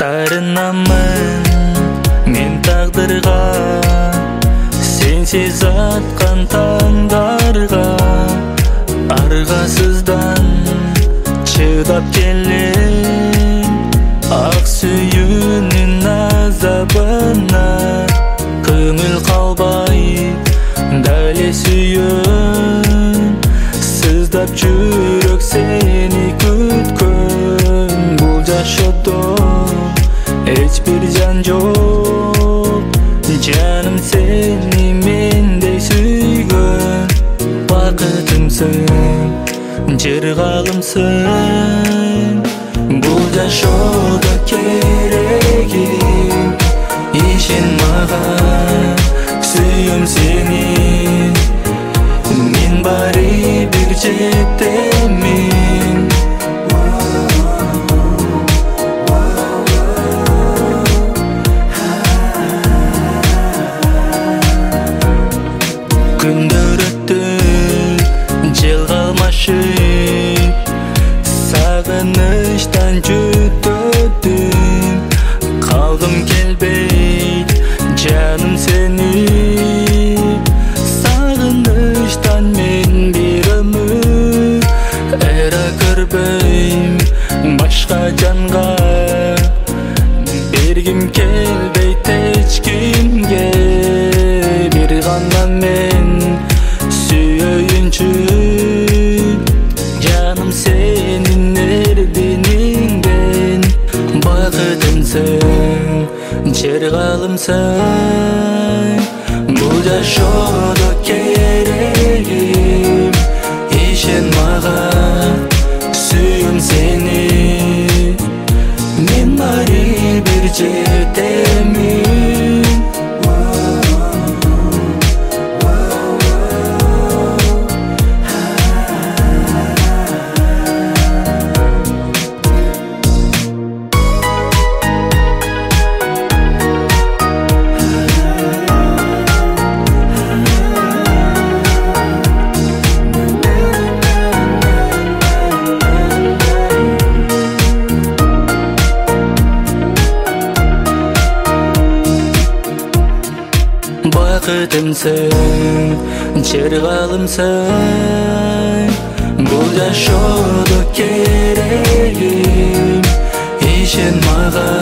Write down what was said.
Тарынамын мен тағдырға, сенсіз атқан таңдарға. Арғасыздан шыдап келем, ақ сүйүүнүн азабына. Көңіл қалбай дәле сүйөн, сыздап жүрөк сени күткөн. Бул жашоодо эч бир жан жок, жаным сени мендей сүйгөн. Бакытымсың, жыргалымсың, бул жашоодо керегим. Ишен мага, сүйөм сени, мен баары бир жетемин. Күндөр өттү, жыл калмашып, сагынычтан жүтөдүм. Калгым келбейт жаным сени, сагынычтан мен бир өмүр эра көрбөйм башка жанга. Бергим келбейт эч кимге, бир гана мен сүйөйүнчү. Жаным сенин эрдениңден, бакытымсың, жыргалымсың, бул жашоодо керегим. Ишен мага, сүйөм сени, мен баары бир жетемин. Бакытымсың, жыргалымсың, бул жашоодо керегим. Ишен мага,